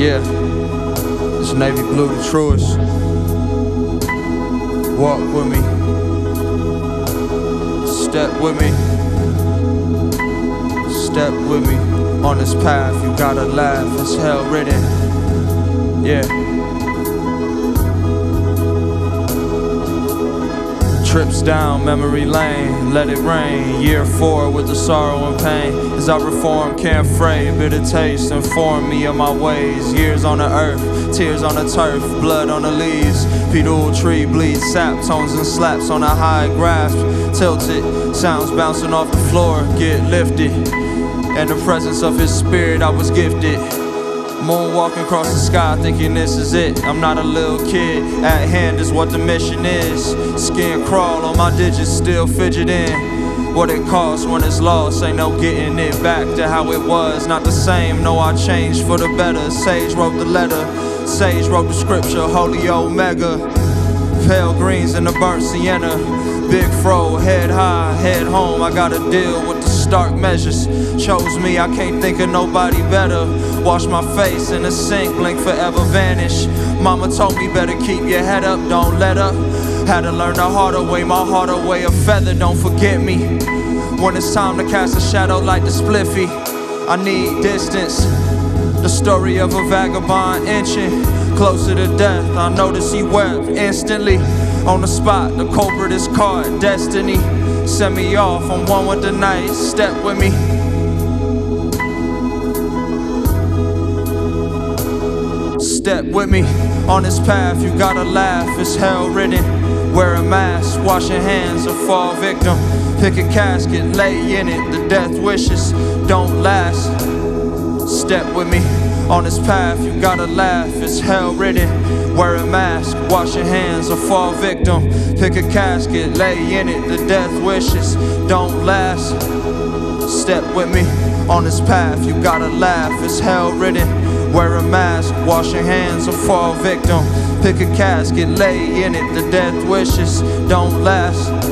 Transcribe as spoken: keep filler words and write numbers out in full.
Yeah, it's Navy Blue, the truest. Walk with me, step with me, step with me. On this path, you gotta laugh, it's hell written. Yeah. Trips down memory lane, let it rain. Year four with the sorrow and pain. As I reform, can't fray. Bitter taste inform me of my ways. Years on the earth, tears on the turf, blood on the leaves. Pedal tree bleeds sap, tones and slaps on a high grasp. Tilted, sounds bouncing off the floor, get lifted. In the presence of his spirit I was gifted. Moonwalking across the sky thinking this is it. I'm not a little kid, at hand is what the mission is. Skin crawl on my digits, still fidgeting. What it costs when it's lost, ain't no getting it back to how it was. Not the same, no I changed for the better. Sage wrote the letter, Sage wrote the scripture, holy omega. Pale greens in the burnt sienna. Big fro, head high, head home. I gotta deal with the stark measures. Chose me, I can't think of nobody better. Wash my face in the sink, blink forever vanish. Mama told me better keep your head up, don't let up. Had to learn the harder way, my heart away a feather, don't forget me. When it's time to cast a shadow like the spliffy, I need distance. The story of a vagabond inching closer to death. I notice he wept instantly. On the spot, the culprit is caught, destiny. Send me off, I'm one with the night, step with me. Step with me, on this path you gotta laugh, it's hell written. Wear a mask, wash your hands, a fall victim. Pick a casket, lay in it, the death wishes don't last. Step with me, on this path you gotta laugh, it's hell written. Wear a mask, wash your hands, a fall victim. Pick a casket, lay in it, the death wishes don't last. Step with me, on this path you gotta laugh, it's hell written. Wear a mask, wash your hands, a fall victim. Pick a casket, lay in it, the death wishes don't last.